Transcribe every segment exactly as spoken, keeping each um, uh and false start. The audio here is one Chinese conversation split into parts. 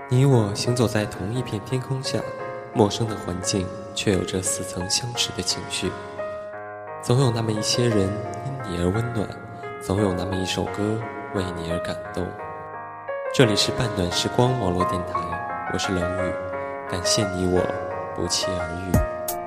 你我行走在同一片天空下，陌生的环境却有着似曾相识的情绪。总有那么一些人因你而温暖，总有那么一首歌为你而感动。这里是半暖时光网络电台，我是冷雨，感谢你我不期而遇。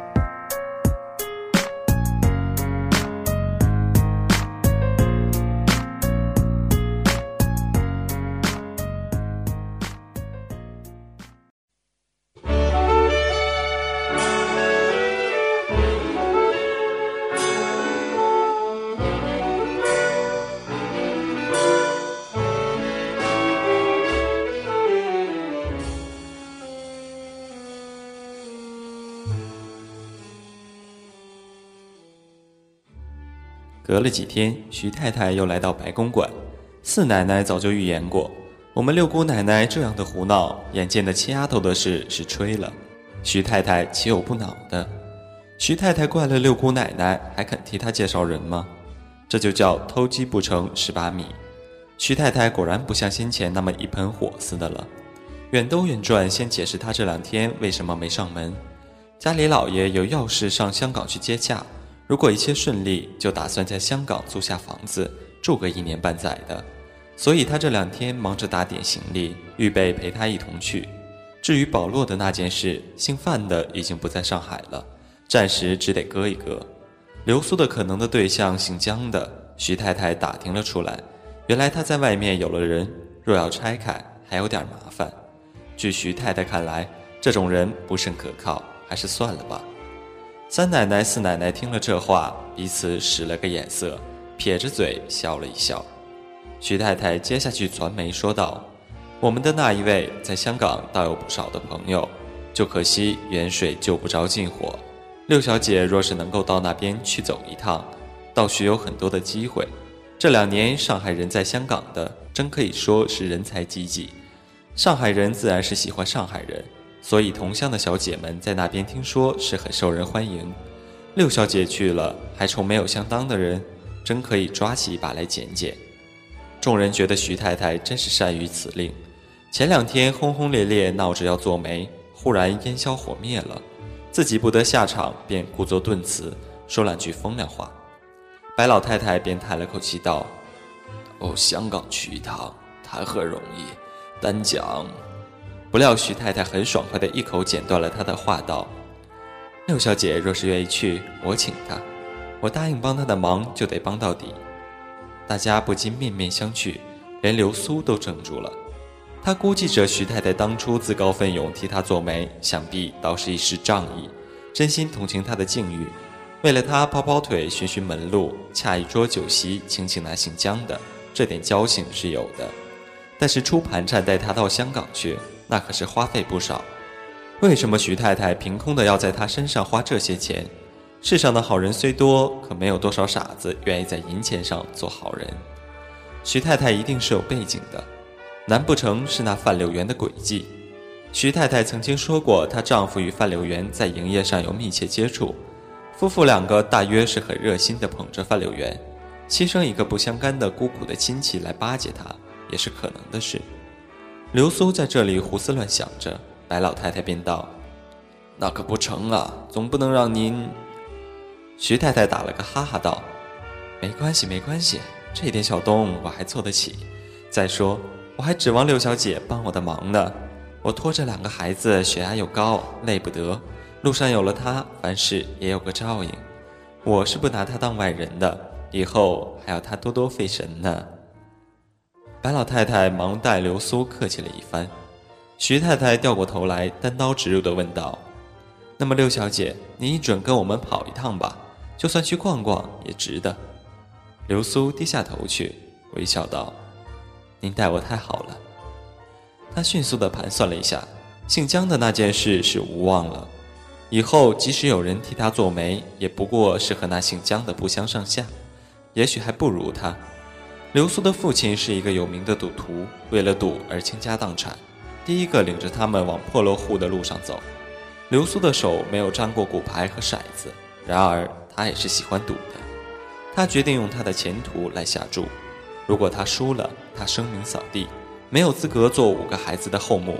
隔了几天，徐太太又来到白公馆。四奶奶早就预言过，我们六姑奶奶这样的胡闹，眼见的七丫头的事是吹了，徐太太岂有不恼的？徐太太怪了六姑奶奶，还肯替她介绍人吗？这就叫偷鸡不成蚀把米。徐太太果然不像先前那么一盆火似的了，远兜远转，先解释她这两天为什么没上门。家里老爷有要事上香港去接驾，如果一切顺利，就打算在香港租下房子住个一年半载的，所以他这两天忙着打点行李，预备陪他一同去。至于保罗的那件事，姓范的已经不在上海了，暂时只得搁一搁。留苏的可能的对象姓江的，徐太太打听了出来，原来他在外面有了人，若要拆开还有点麻烦。据徐太太看来，这种人不甚可靠，还是算了吧。三奶奶四奶奶听了这话，彼此使了个眼色，撇着嘴笑了一笑。徐太太接下去传媒说道，我们的那一位在香港倒有不少的朋友，就可惜远水救不着近火。六小姐若是能够到那边去走一趟，倒许有很多的机会。这两年上海人在香港的，真可以说是人才济济。上海人自然是喜欢上海人，所以同乡的小姐们在那边听说是很受人欢迎。六小姐去了，还愁没有相当的人，真可以抓起一把来捡捡。众人觉得徐太太真是善于此令。前两天轰轰烈烈闹着要做媒，忽然烟消火灭了，自己不得下场，便故作顿辞，说两句风凉话。白老太太便叹了口气道，哦，香港去一趟谈何容易，单讲。不料徐太太很爽快地一口剪断了她的话，道，六小姐若是愿意去，我请她，我答应帮她的忙就得帮到底。大家不禁面面相觑，连流苏都怔住了。他估计着徐太太当初自告奋勇替她做媒，想必倒是一时仗义，真心同情她的境遇，为了她跑跑腿寻寻门路，恰一桌酒席请请那姓江的，这点交情是有的。但是出盘缠带她到香港去，那可是花费不少。为什么徐太太凭空的要在她身上花这些钱？世上的好人虽多，可没有多少傻子愿意在银钱上做好人。徐太太一定是有背景的，难不成是那范柳园的诡计？徐太太曾经说过，她丈夫与范柳园在营业上有密切接触，夫妇两个大约是很热心地捧着范柳园，牺牲一个不相干的孤苦的亲戚来巴结她，也是可能的事。流苏在这里胡思乱想着，白老太太便道，那可不成啊，总不能让您……徐太太打了个哈哈道，没关系没关系，这点小东我还做得起，再说我还指望六小姐帮我的忙呢，我拖着两个孩子，血压又高，累不得，路上有了她，凡事也有个照应，我是不拿她当外人的，以后还要她多多费神呢。白老太太忙带流苏客气了一番。徐太太掉过头来，单刀直入地问道，那么六小姐，您一准跟我们跑一趟吧，就算去逛逛也值得。流苏低下头去，微笑道，您待我太好了。她迅速地盘算了一下，姓江的那件事是无望了，以后即使有人替她做媒，也不过是和那姓江的不相上下，也许还不如他。流苏的父亲是一个有名的赌徒，为了赌而倾家荡产，第一个领着他们往破落户的路上走。流苏的手没有沾过骨牌和骰子，然而他也是喜欢赌的。他决定用他的前途来下注，如果他输了，他声名扫地，没有资格做五个孩子的后母，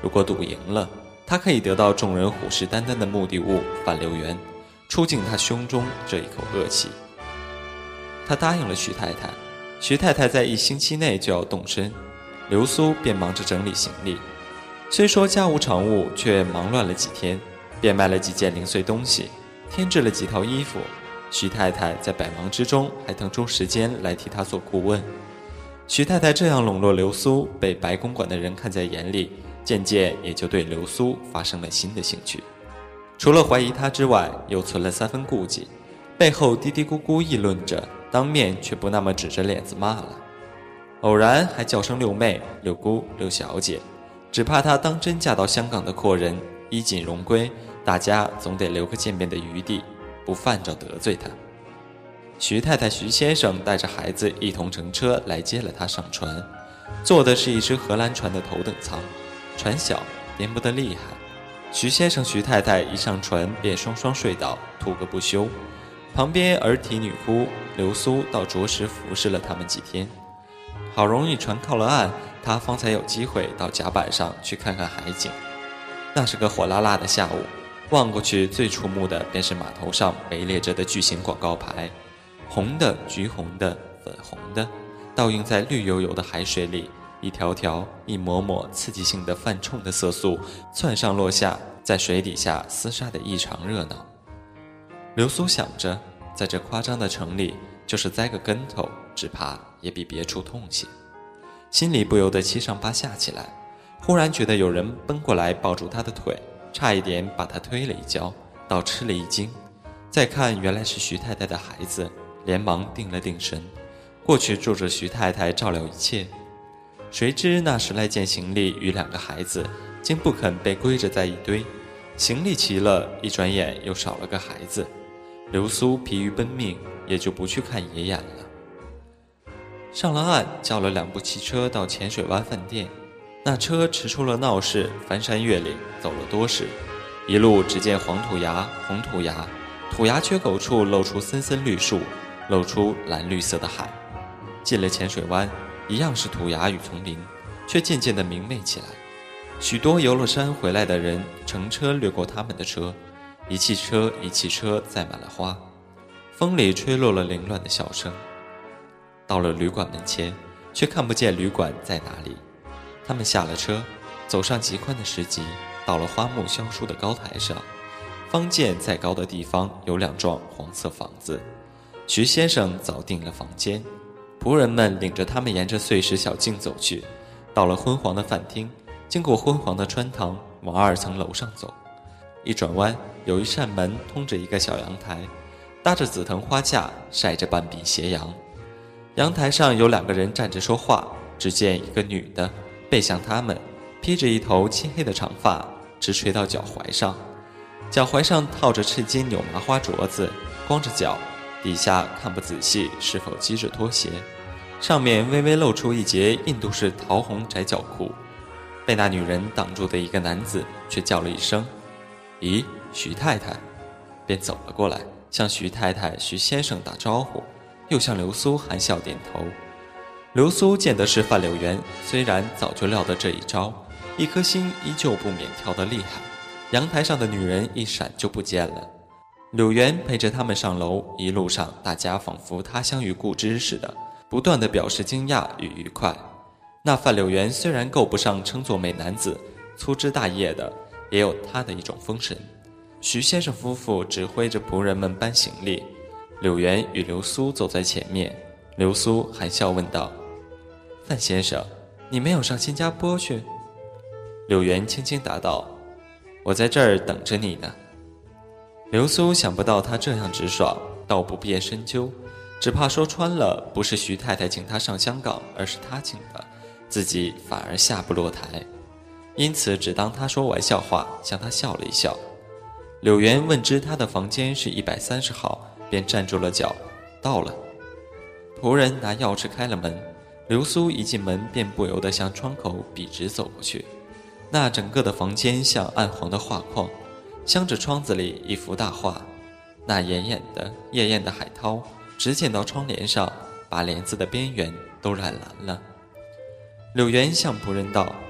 如果赌赢了，他可以得到众人虎视眈眈的目的物范柳原，出尽他胸中这一口恶气。他答应了徐太太，徐太太在一星期内就要动身，流苏便忙着整理行李。虽说家务常务，却忙乱了几天，变卖了几件零碎东西，添置了几套衣服。徐太太在百忙之中还腾出时间来替他做顾问。徐太太这样笼络流苏，被白公馆的人看在眼里，渐渐也就对流苏发生了新的兴趣。除了怀疑他之外，又存了三分顾忌，背后嘀嘀咕咕议论着，当面却不那么指着脸子骂了。偶然还叫声六妹、六姑、六小姐，只怕她当真嫁到香港的阔人，衣锦荣归，大家总得留个见面的余地，不犯着得罪她。徐太太、徐先生带着孩子一同乘车来接了她上船，坐的是一只荷兰船的头等舱，船小，颠簸得厉害。徐先生、徐太太一上船便双双睡倒，吐个不休。旁边儿啼女哭，流苏倒着实服侍了他们几天。好容易船靠了岸，他方才有机会到甲板上去看看海景。那是个火辣辣的下午，望过去最触目的便是码头上围列着的巨型广告牌，红的、橘红的、粉红的，倒映在绿油油的海水里，一条条、一抹抹刺激性的泛冲的色素窜上落下，在水底下厮杀得异常热闹。流苏想着，在这夸张的城里，就是栽个跟头，只怕也比别处痛些。心里不由得七上八下起来，忽然觉得有人奔过来抱住他的腿，差一点把他推了一跤，倒吃了一惊。再看原来是徐太太的孩子，连忙定了定神，过去助着徐太太照料一切。谁知那十来件行李与两个孩子，竟不肯被归着在一堆。行李齐了，一转眼又少了个孩子。流苏疲于奔命，也就不去看爷眼了。上了岸，叫了两部汽车到浅水湾饭店。那车驰出了闹市，翻山越岭，走了多时，一路只见黄土崖、红土崖，土崖缺口处露出森森绿树，露出蓝绿色的海。进了浅水湾，一样是土崖与丛林，却渐渐地明媚起来。许多游了山回来的人乘车掠过他们的车，一汽车一汽车载满了花，风里吹落了凌乱的笑声。到了旅馆门前，却看不见旅馆在哪里。他们下了车，走上极宽的石级，到了花木萧疏的高台上，方见再高的地方有两幢黄色房子。徐先生早订了房间，仆人们领着他们沿着碎石小径走去，到了昏黄的饭厅，经过昏黄的穿堂，往二层楼上走。一转弯，有一扇门通着一个小阳台，搭着紫藤花架，晒着半壁斜阳。阳台上有两个人站着说话，只见一个女的背向他们，披着一头漆黑的长发，直垂到脚踝上，脚踝上套着赤金扭麻花镯子，光着脚，底下看不仔细是否系着拖鞋，上面微微露出一截印度式桃红窄脚裤。被那女人挡住的一个男子却叫了一声：“咦，徐太太！”便走了过来，向徐太太、徐先生打招呼，又向流苏含笑点头。流苏见的是范柳原，虽然早就料得这一招，一颗心依旧不免跳得厉害。阳台上的女人一闪就不见了。柳原陪着他们上楼，一路上大家仿佛他乡遇故知似的，不断地表示惊讶与愉快。那范柳原虽然够不上称作美男子，粗枝大叶的，也有他的一种风神。徐先生夫妇指挥着仆人们搬行李，柳原与流苏走在前面。流苏含笑问道：“范先生，你没有上新加坡去？”柳原轻轻答道：“我在这儿等着你呢。”流苏想不到他这样直爽，倒不便深究，只怕说穿了，不是徐太太请他上香港，而是他请的，自己反而下不落台，因此只当他说玩笑话，向他笑了一笑。柳原问知他的房间是一百三十号，便站住了脚，到了。仆人拿钥匙开了门，流苏一进门便不由得向窗口笔直走过去。那整个的房间像暗黄的画框，镶着窗子里一幅大画，那眼眼的艳艳的海涛直溅到窗帘上，把帘子的边缘都染蓝了。柳原向仆人道：“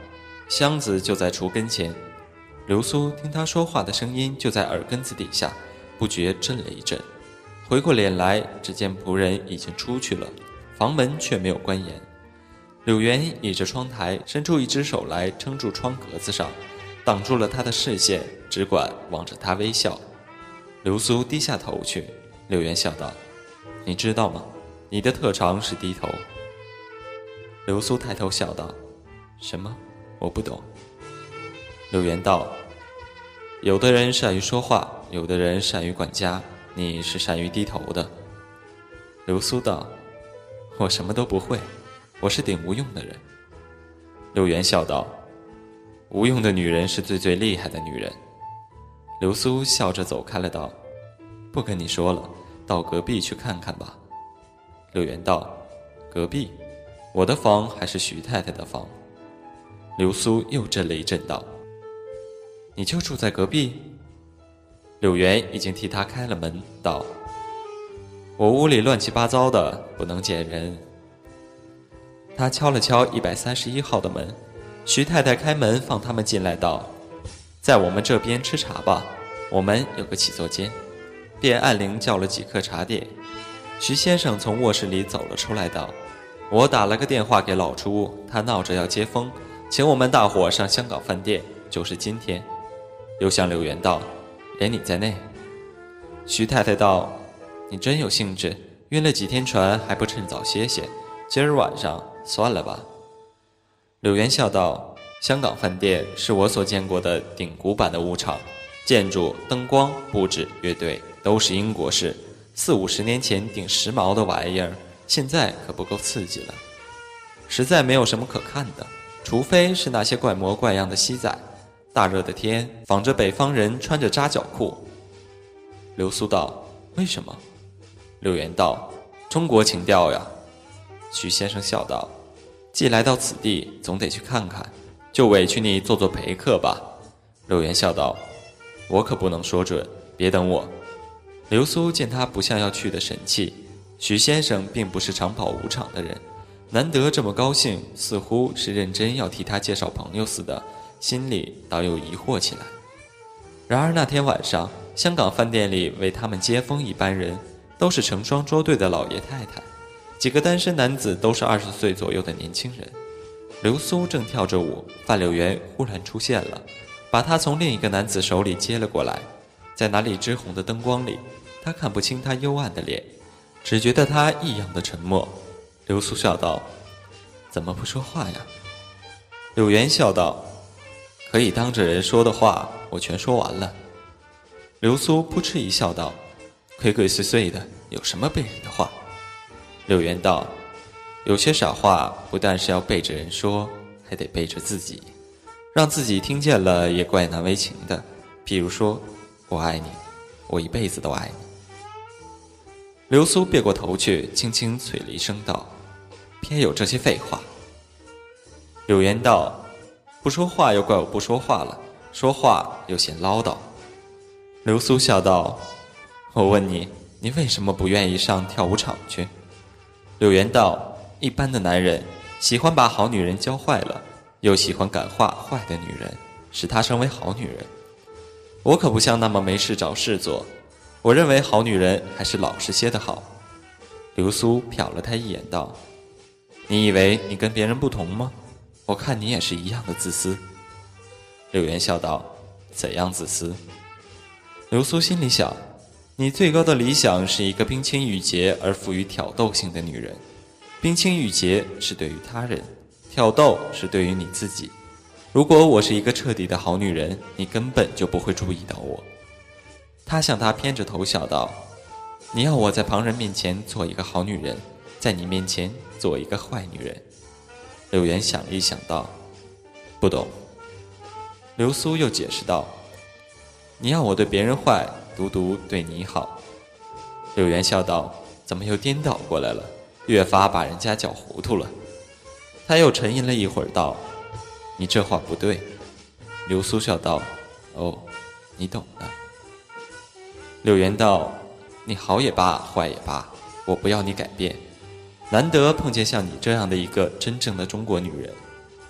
箱子就在厨跟前。流苏听他说话的声音就在耳根子底下，不觉震了一震。回过脸来，只见仆人已经出去了，房门却没有关严。柳原倚着窗台，伸出一只手来撑住窗格子上，挡住了他的视线，只管望着他微笑。流苏低下头去，柳原笑道：“你知道吗？你的特长是低头。”流苏抬头笑道：“什么？我不懂。”柳原道：“有的人善于说话，有的人善于管家，你是善于低头的。”流苏道：“我什么都不会，我是顶无用的人。”柳原笑道：“无用的女人是最最厉害的女人。”流苏笑着走开了道：“不跟你说了，到隔壁去看看吧。”柳原道：“隔壁？我的房还是徐太太的房？”流苏又震了一震道：“你就住在隔壁？”柳原已经替他开了门道：“我屋里乱七八糟的，不能见人。”他敲了敲一百三十一号的门，徐太太开门放他们进来道：“在我们这边吃茶吧，我们有个起坐间。”便按铃叫了几客茶点。徐先生从卧室里走了出来道：“我打了个电话给老朱，他闹着要接风，请我们大伙上香港饭店，就是今天。”又向柳原道：“连你在内。”徐太太道：“你真有兴致，晕了几天船还不趁早歇歇，今儿晚上算了吧。”柳原笑道：“香港饭店是我所见过的顶古板的舞场，建筑、灯光、布置、乐队都是英国式，四五十年前顶时髦的玩意儿，现在可不够刺激了。实在没有什么可看的，除非是那些怪模怪样的西仔。大热的天，仿着北方人穿着扎脚裤。”流苏道：“为什么？”柳原道：“中国情调呀。”徐先生笑道：“既来到此地，总得去看看，就委屈你做做陪客吧。”柳原笑道：“我可不能说准，别等我。”流苏见他不像要去的神气，徐先生并不是常跑舞场的人，难得这么高兴，似乎是认真要替他介绍朋友似的，心里倒有疑惑起来。然而那天晚上，香港饭店里为他们接风一班人，都是成双捉对的老爷太太，几个单身男子都是二十岁左右的年轻人。流苏正跳着舞，范柳原忽然出现了，把他从另一个男子手里接了过来。在那里支红的灯光里，他看不清他幽暗的脸，只觉得他异样的沉默。流苏笑道：“怎么不说话呀？”柳原笑道：“可以当着人说的话，我全说完了。”流苏扑哧一笑道：“鬼鬼祟祟的，有什么背人的话？”柳原道：“有些傻话不但是要背着人说，还得背着自己，让自己听见了也怪难为情的。譬如说，我爱你，我一辈子都爱你。”流苏别过头去，轻轻啐了一声道：“偏有这些废话。”柳原道：“不说话又怪我不说话了，说话又嫌唠叨。”流苏笑道：“我问你，你为什么不愿意上跳舞场去？”柳原道：“一般的男人喜欢把好女人教坏了，又喜欢感化坏的女人，使她成为好女人。我可不像那么没事找事做，我认为好女人还是老实些的好。”流苏瞟了他一眼道：“你以为你跟别人不同吗？我看你也是一样的自私。”柳原笑道：“怎样自私？”流苏心里想，你最高的理想是一个冰清玉洁而富于挑逗性的女人。冰清玉洁是对于他人，挑逗是对于你自己。如果我是一个彻底的好女人，你根本就不会注意到我。他向他偏着头笑道：“你要我在旁人面前做一个好女人，在你面前做一个坏女人。”柳原想了一想道：“不懂。”流苏又解释道：“你要我对别人坏，独独对你好。”柳原笑道：“怎么又颠倒过来了？越发把人家搅糊涂了。”他又沉吟了一会儿道：“你这话不对。”流苏笑道：“哦，你懂的。”柳原道：“你好也罢，坏也罢，我不要你改变。难得碰见像你这样的一个真正的中国女人。”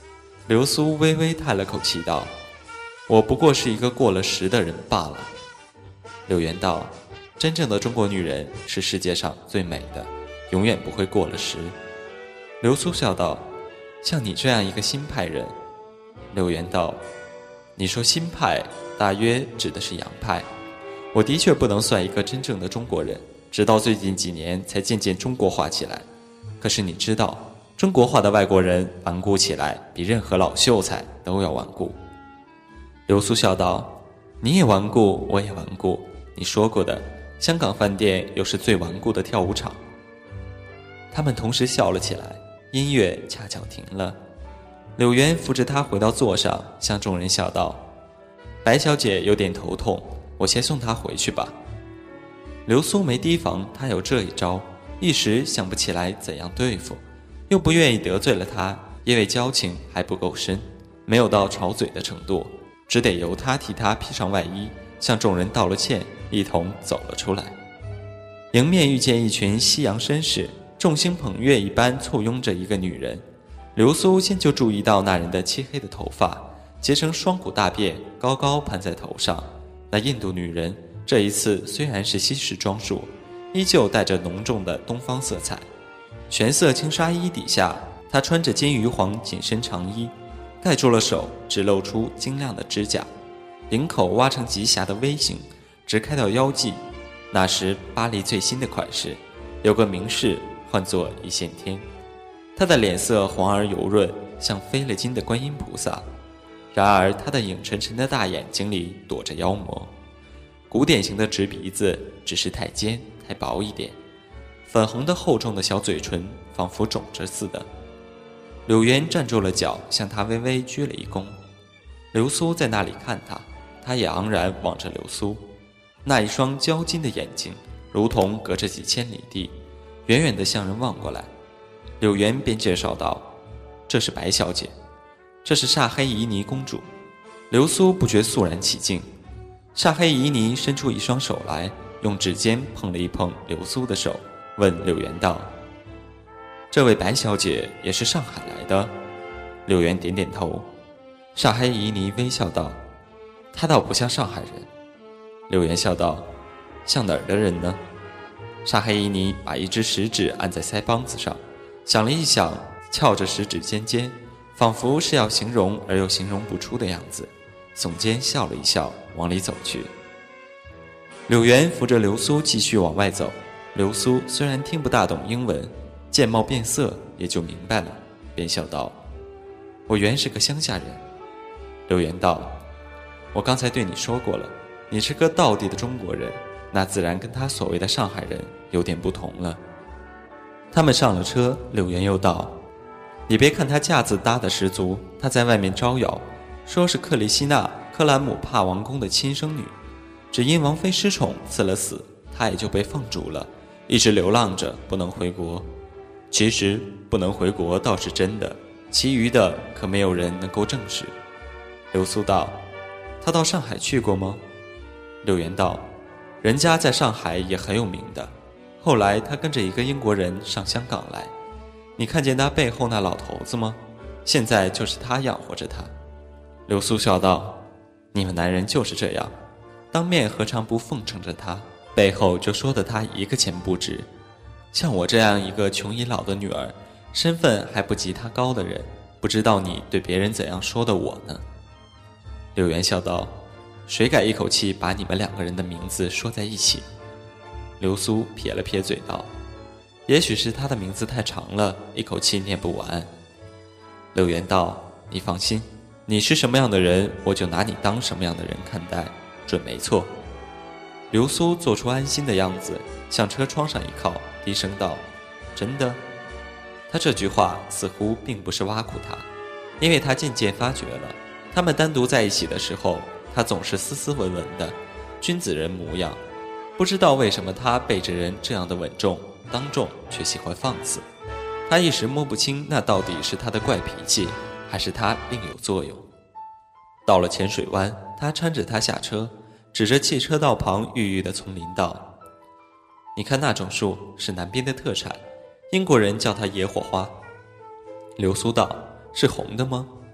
流苏微微叹了口气道：我不过是一个过了时的人罢了。柳原道：真正的中国女人是世界上最美的，永远不会过了时。流苏笑道：像你这样一个新派人。柳原道：你说新派，大约指的是洋派。我的确不能算一个真正的中国人，直到最近几年才渐渐中国化起来。可是你知道，中国化的外国人顽固起来比任何老秀才都要顽固。流苏笑道：你也顽固，我也顽固。你说过的，香港饭店又是最顽固的跳舞场。他们同时笑了起来，音乐恰巧停了。柳原扶着他回到座上，向众人笑道：白小姐有点头痛，我先送她回去吧。流苏没提防他有这一招，一时想不起来怎样对付，又不愿意得罪了他，因为交情还不够深，没有到吵嘴的程度，只得由他替他披上外衣，向众人道了歉，一同走了出来。迎面遇见一群西洋绅士，众星捧月一般簇拥着一个女人。流苏先就注意到那人的漆黑的头发结成双股大辫，高高盘在头上。那印度女人这一次虽然是西式装束，依旧带着浓重的东方色彩。玄色轻纱衣底下，她穿着金鱼黄紧身长衣，盖住了手，只露出晶亮的指甲，领口挖成极狭的 V 型，直开到腰际。那时巴黎最新的款式，有个名士唤作一线天。他的脸色黄而油润，像飞了金的观音菩萨，然而他的影沉沉的大眼睛里躲着妖魔。古典型的直鼻子只是太尖太薄一点，粉红的厚重的小嘴唇仿佛肿着似的。柳原站住了脚，向他微微鞠了一躬。流苏在那里看他，他也昂然望着流苏，那一双交金的眼睛如同隔着几千里地，远远地向人望过来。柳原便介绍道：这是白小姐，这是萨黑伊尼公主。流苏不觉肃然起敬。萨黑伊尼伸出一双手来，用指尖碰了一碰流苏的手，问柳原道：这位白小姐也是上海来的？柳原点点头。萨黑伊尼微笑道：她倒不像上海人。柳原笑道：像哪儿的人呢？萨黑伊尼把一只食指按在腮帮子上，想了一想，翘着食指尖尖，仿佛是要形容而又形容不出的样子，耸肩笑了一笑，往里走去。柳原扶着流苏继续往外走。流苏虽然听不大懂英文，见貌变色也就明白了，便笑道：我原是个乡下人。柳原道：我刚才对你说过了，你是个道地的中国人，那自然跟他所谓的上海人有点不同了。他们上了车，柳原又道：你别看他架子搭得十足，他在外面招摇，说是克里希那克兰姆帕王宫的亲生女，只因王妃失宠赐了死，他也就被放逐了，一直流浪着，不能回国。其实不能回国倒是真的，其余的可没有人能够证实。流苏道：他到上海去过吗？柳原道：人家在上海也很有名的，后来他跟着一个英国人上香港来，你看见他背后那老头子吗？现在就是他养活着他。流苏笑道：你们男人就是这样，当面何尝不奉承着他，背后就说的他一个钱不值。像我这样一个穷已老的女儿，身份还不及他高的人，不知道你对别人怎样说的我呢？柳原笑道：谁敢一口气把你们两个人的名字说在一起？流苏撇了撇嘴道：也许是他的名字太长了，一口气念不完。柳原道：你放心，你是什么样的人，我就拿你当什么样的人看待，准没错。流苏做出安心的样子，向车窗上一靠，低声道：真的？他这句话似乎并不是挖苦他，因为他渐渐发觉了，他们单独在一起的时候，他总是斯斯文文的君子人模样，不知道为什么他背着人这样的稳重，当众却喜欢放肆。他一时摸不清那到底是他的怪脾气，还是他另有作用。到了浅水湾，他搀着他下车，指着汽车道旁郁郁的丛林道：你看那种树是南边的特产，英国人叫它野火花。流苏道：是红的吗？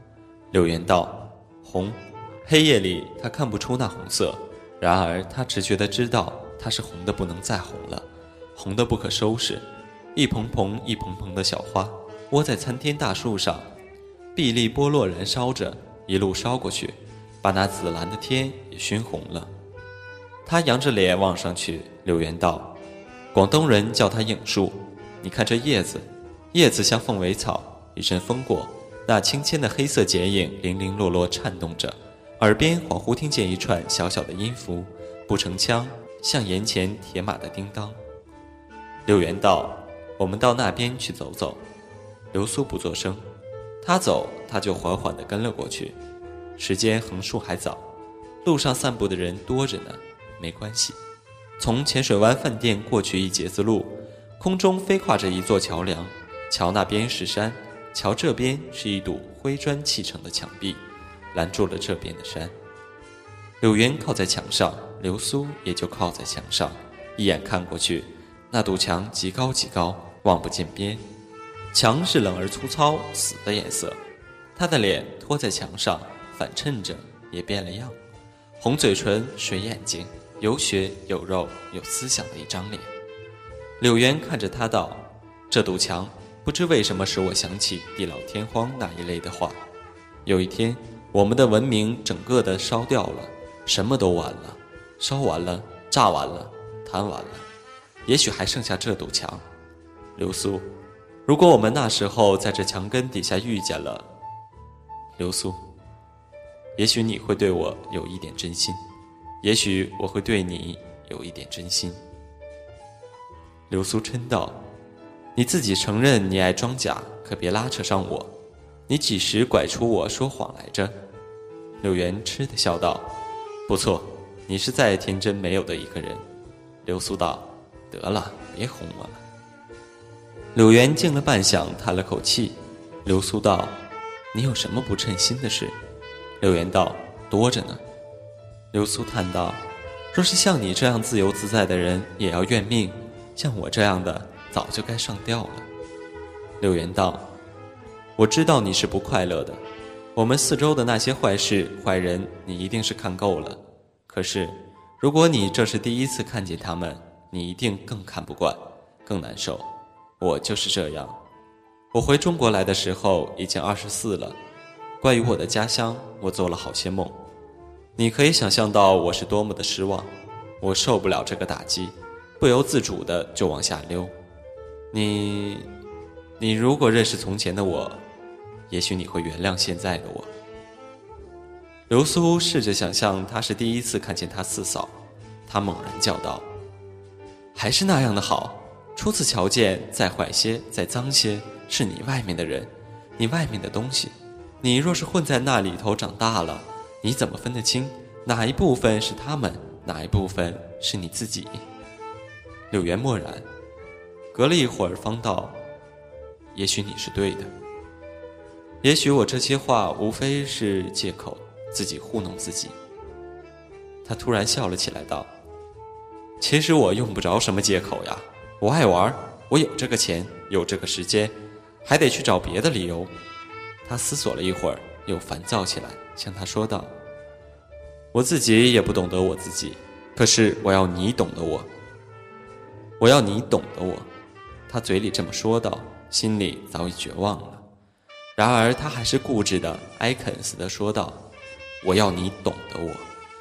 柳原道：红。黑夜里他看不出那红色，然而他直觉地知道它是红的不能再红了，红的不可收拾。一蓬蓬一蓬蓬的小花窝在参天大树上，碧丽波落燃烧着，一路烧过去，把那紫蓝的天也熏红了。他扬着脸望上去，柳原道：广东人叫它影树，你看这叶子，叶子像凤尾草，一阵风过，那轻纤的黑色剪影零零落落颤动着，耳边恍惚听见一串小小的音符，不成腔，像檐前铁马的叮当。柳原道：我们到那边去走走。流苏不作声，他走他就缓缓地跟了过去。时间横竖还早，路上散步的人多着呢，没关系。从浅水湾饭店过去一截子路，空中飞跨着一座桥梁，桥那边是山，桥这边是一堵灰砖砌成的墙壁，拦住了这边的山。柳原靠在墙上，流苏也就靠在墙上，一眼看过去，那堵墙极高极高，望不见边。墙是冷而粗糙死的颜色，他的脸托在墙上，反衬着也变了样，红嘴唇水眼睛，有血有肉有思想的一张脸。柳原看着他道：这堵墙不知为什么使我想起地老天荒那一类的话。有一天我们的文明整个的烧掉了，什么都完了，烧完了，炸完了，贪完了，也许还剩下这堵墙。流苏，如果我们那时候在这墙根底下遇见了。流苏，也许你会对我有一点真心，也许我会对你有一点真心。流苏嗔道：你自己承认你爱装假，可别拉扯上我，你几时拐出我说谎来着？柳原嗤地笑道：不错，你是再天真没有的一个人。流苏道：得了，别哄我了。柳原静了半晌，叹了口气。流苏道：你有什么不称心的事？柳原道：多着呢。流苏叹道：若是像你这样自由自在的人也要怨命，像我这样的早就该上吊了。柳原道：我知道你是不快乐的，我们四周的那些坏事坏人你一定是看够了，可是如果你这是第一次看见他们，你一定更看不惯，更难受。我就是这样。我回中国来的时候已经二十四了，关于我的家乡我做了好些梦，你可以想象到我是多么的失望。我受不了这个打击，不由自主的就往下溜。你你如果认识从前的我，也许你会原谅现在的我。流苏试着想象他是第一次看见他四嫂，他猛然叫道：还是那样的好，初次瞧见，再坏些再脏些，是你外面的人，你外面的东西，你若是混在那里头长大了，你怎么分得清哪一部分是他们，哪一部分是你自己？柳原默然，隔了一会儿方道：也许你是对的，也许我这些话无非是借口，自己糊弄自己。他突然笑了起来道：其实我用不着什么借口呀，我爱玩，我有这个钱，有这个时间，还得去找别的理由。他思索了一会儿，又烦躁起来，向他说道：我自己也不懂得我自己，可是我要你懂得我，我要你懂得我。他嘴里这么说道，心里早已绝望了，然而他还是固执的哀恳似的说道：我要你懂得我。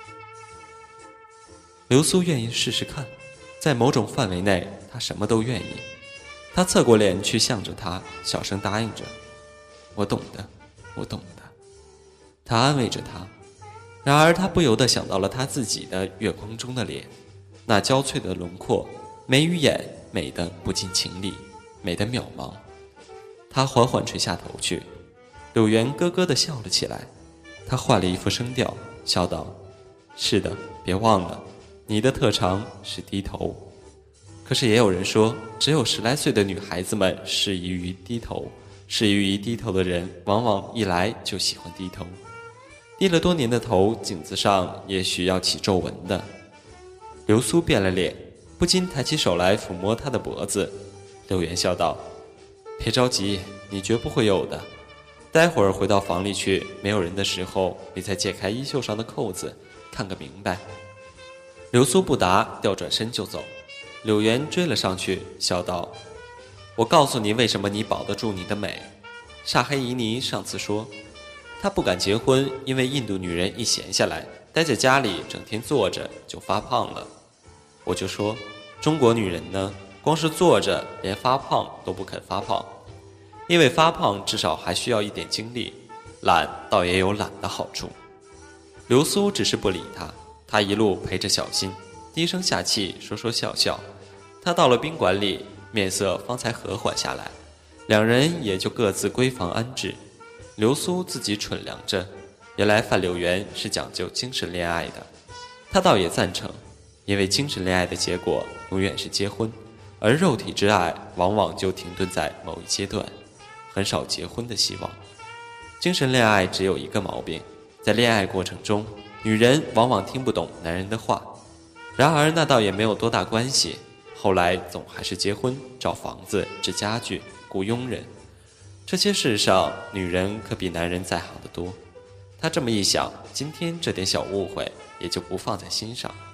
流苏愿意试试看，在某种范围内他什么都愿意。他侧过脸去向着他，小声答应着：我懂的，我懂的。他安慰着他，然而他不由得想到了他自己的月光中的脸，那娇翠的轮廓，眉与眼美得不近情理，美得渺茫。他缓缓垂下头去，柳原咯咯地笑了起来。他换了一副声调，笑道：是的，别忘了，你的特长是低头。可是也有人说，只有十来岁的女孩子们适宜于低头，适宜于低头的人往往一来就喜欢低头。低了多年的头，颈子上也许要起皱纹的。流苏变了脸，不禁抬起手来抚摸他的脖子。柳原笑道：别着急，你绝不会有的。 待会儿回到房里去，没有人的时候，你再解开衣袖上的扣子，看个明白。流苏不答，调转身就走。柳原追了上去，笑道：我告诉你为什么你保得住你的美。萨黑伊尼上次说他不敢结婚，因为印度女人一闲下来待在家里整天坐着就发胖了。我就说中国女人呢，光是坐着连发胖都不肯发胖，因为发胖至少还需要一点精力，懒倒也有懒的好处。流苏只是不理他，他一路陪着小新，低声下气，说说笑笑。他到了宾馆里，面色方才和缓下来，两人也就各自归房安置。流苏自己蠢量着，原来范柳原是讲究精神恋爱的，他倒也赞成，因为精神恋爱的结果永远是结婚，而肉体之爱往往就停顿在某一阶段，很少结婚的希望。精神恋爱只有一个毛病，在恋爱过程中，女人往往听不懂男人的话，然而那倒也没有多大关系，后来总还是结婚，找房子，置家具，雇佣人。这些事上，女人可比男人在行得多。他这么一想，今天这点小误会也就不放在心上。